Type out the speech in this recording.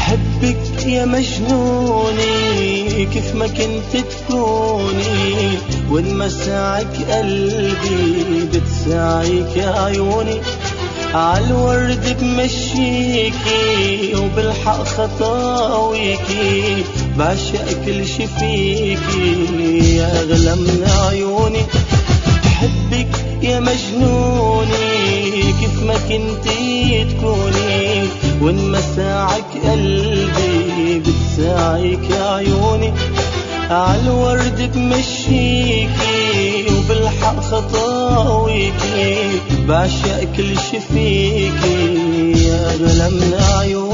حبك يا مجنوني كيف ما كنت تكوني، وانمسعك قلبي بتساعيك عيوني، عالورد بمشيكي وبالحق خطاويكي، بعشق كل شي فيكي يا أغلى من عيوني. حبك يا مجنوني كيف ما كنتي تكوني، وانمسعك قلبي بتساعيك عيوني، عالورد بمشيكي وبالحق خطاويكي، بعشق كل شي فيكي يا أغلى من عيوني.